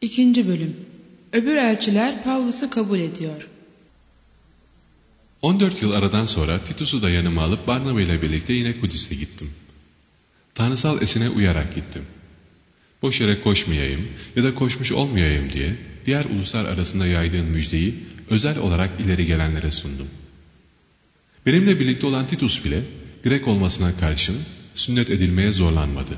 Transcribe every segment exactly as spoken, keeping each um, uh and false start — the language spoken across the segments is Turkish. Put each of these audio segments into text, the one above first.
İkinci Bölüm. Öbür elçiler Pavlus'u kabul ediyor. on dört yıl aradan sonra Titus'u da yanıma alıp Barnaba ile birlikte yine Kudüs'e gittim. Tanrısal esine uyarak gittim. Boş yere koşmayayım ya da koşmuş olmayayım diye diğer uluslar arasında yaydığım müjdeyi özel olarak ileri gelenlere sundum. Benimle birlikte olan Titus bile Grek olmasına karşın sünnet edilmeye zorlanmadı.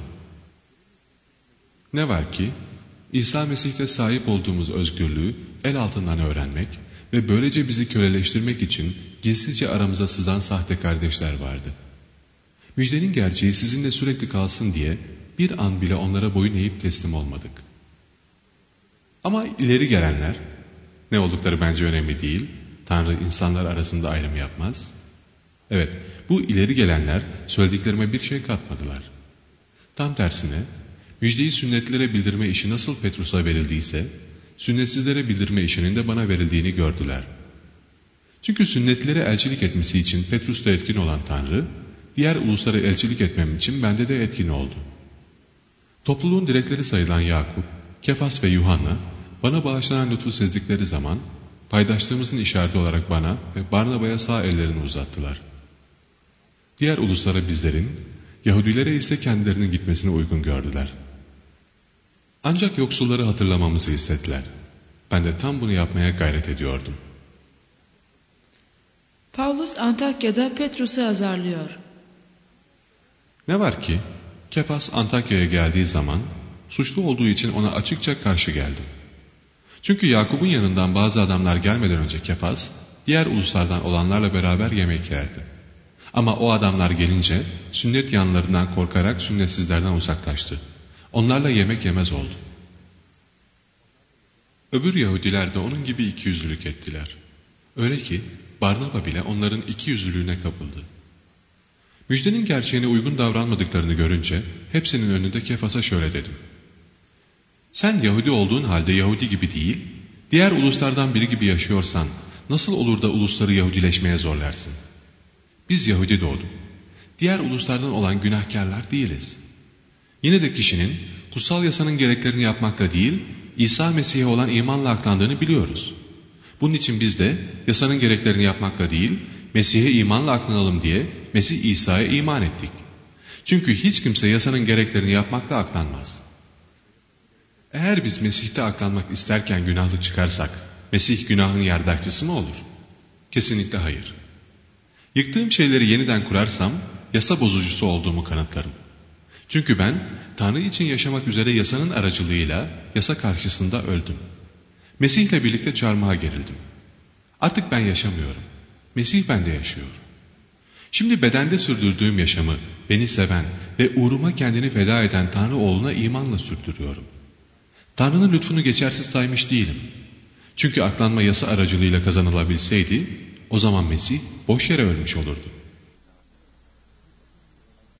Ne var ki İsa Mesih'te sahip olduğumuz özgürlüğü el altından öğrenmek ve böylece bizi köleleştirmek için gizlice aramıza sızan sahte kardeşler vardı. Müjdenin gerçeği sizinle sürekli kalsın diye bir an bile onlara boyun eğip teslim olmadık. Ama ileri gelenler, ne oldukları bence önemli değil, Tanrı insanlar arasında ayrım yapmaz. Evet, bu ileri gelenler söylediklerime bir şey katmadılar. Tam tersine, müjdeyi sünnetlilere bildirme işi nasıl Petrus'a verildiyse, sünnetsizlere bildirme işinin de bana verildiğini gördüler. Çünkü sünnetlilere elçilik etmesi için Petrus'ta etkin olan Tanrı, diğer uluslara elçilik etmem için bende de etkin oldu. Topluluğun direkleri sayılan Yakup, Kefas ve Yuhanna, bana bağışlanan lütfu sezdikleri zaman, paydaşlığımızın işareti olarak bana ve Barnaba'ya sağ ellerini uzattılar. Diğer uluslara bizlerin, Yahudilere ise kendilerinin gitmesine uygun gördüler. Ancak yoksulları hatırlamamızı istediler. Ben de tam bunu yapmaya gayret ediyordum. Pavlus Antakya'da Petrus'u azarlıyor. Ne var ki, Kefas Antakya'ya geldiği zaman, suçlu olduğu için ona açıkça karşı geldim. Çünkü Yakup'un yanından bazı adamlar gelmeden önce Kefas, diğer uluslardan olanlarla beraber yemek yerdi. Ama o adamlar gelince, sünnet yanlarından korkarak sünnetsizlerden uzaklaştı. Onlarla yemek yemez oldu. Öbür Yahudiler de onun gibi ikiyüzlülük ettiler. Öyle ki, Barnaba bile onların ikiyüzlülüğüne kapıldı. Müjdenin gerçeğine uygun davranmadıklarını görünce, hepsinin önünde Kefas'a şöyle dedim. Sen Yahudi olduğun halde Yahudi gibi değil, diğer uluslardan biri gibi yaşıyorsan, nasıl olur da ulusları Yahudileşmeye zorlarsın? Biz Yahudi doğduk. Diğer uluslardan olan günahkarlar değiliz. Yine de kişinin kutsal yasanın gereklerini yapmakla değil, İsa Mesih'e olan imanla aklandığını biliyoruz. Bunun için biz de yasanın gereklerini yapmakla değil, Mesih'e imanla aklanalım diye Mesih İsa'ya iman ettik. Çünkü hiç kimse yasanın gereklerini yapmakla aklanmaz. Eğer biz Mesih'te aklanmak isterken günahlı çıkarsak, Mesih günahın yardakçısı mı olur? Kesinlikle hayır. Yıktığım şeyleri yeniden kurarsam, yasa bozucusu olduğumu kanıtlarım. Çünkü ben, Tanrı için yaşamak üzere yasanın aracılığıyla yasa karşısında öldüm. Mesih'le birlikte çarmıha gerildim. Artık ben yaşamıyorum. Mesih bende yaşıyor. Şimdi bedende sürdürdüğüm yaşamı, beni seven ve uğruma kendini feda eden Tanrı oğluna imanla sürdürüyorum. Tanrı'nın lütfunu geçersiz saymış değilim. Çünkü aklanma yasa aracılığıyla kazanılabilseydi, o zaman Mesih boş yere ölmüş olurdu.